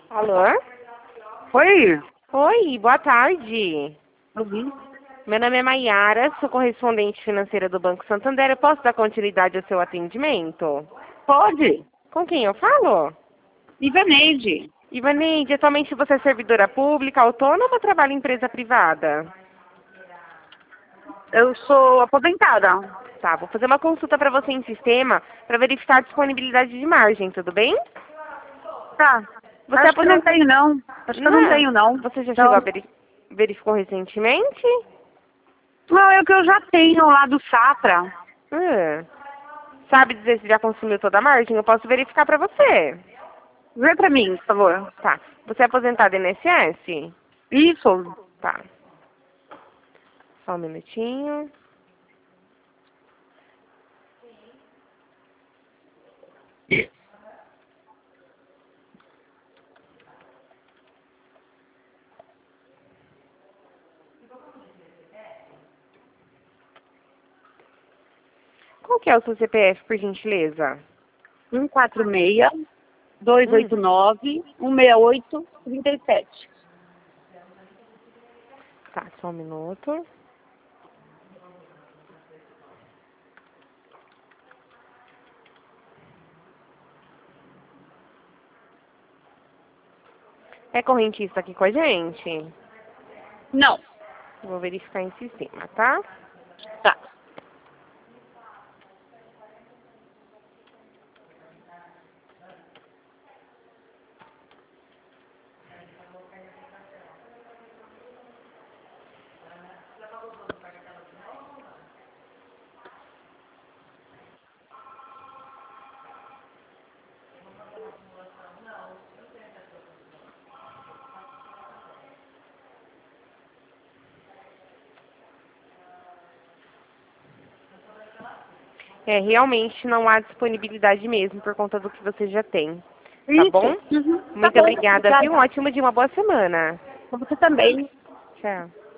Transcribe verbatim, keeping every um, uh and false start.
Alô? Oi? Oi, boa tarde. Uhum. Meu nome é Maiara, sou correspondente financeira do Banco Santander. Eu posso dar continuidade ao seu atendimento? Pode? Com quem eu falo? Ivaneide. Ivaneide, atualmente você é servidora pública, autônoma ou trabalha em empresa privada? Eu sou aposentada. Tá, vou fazer uma consulta para você em sistema para verificar a disponibilidade de margem, tudo bem? Tá. Você é Acho que eu não aposen- tenho, não. Acho que eu não Não. tenho, não. Você já chegou a Não. veri... verificou recentemente? Não, é o que eu já tenho lá do Safra. Hum. Sabe dizer se já consumiu toda a margem? Eu posso verificar para você. Vê pra mim, por favor. Tá. Você é aposentada I N S S? Isso. Tá. Só um minutinho. Qual que é o seu C P F, por gentileza? um quatro seis, dois oito nove, um seis oito, três sete. Tá, só um minuto. É correntista aqui com a gente? Não. Vou verificar em sistema, tá? Tá. É, realmente não há disponibilidade mesmo, por conta do que você já tem. Tá Isso. bom? Uhum. Tá Muito bom. obrigada, viu? Um Obrigada. ótimo dia, uma boa semana. Pra você também. Tchau.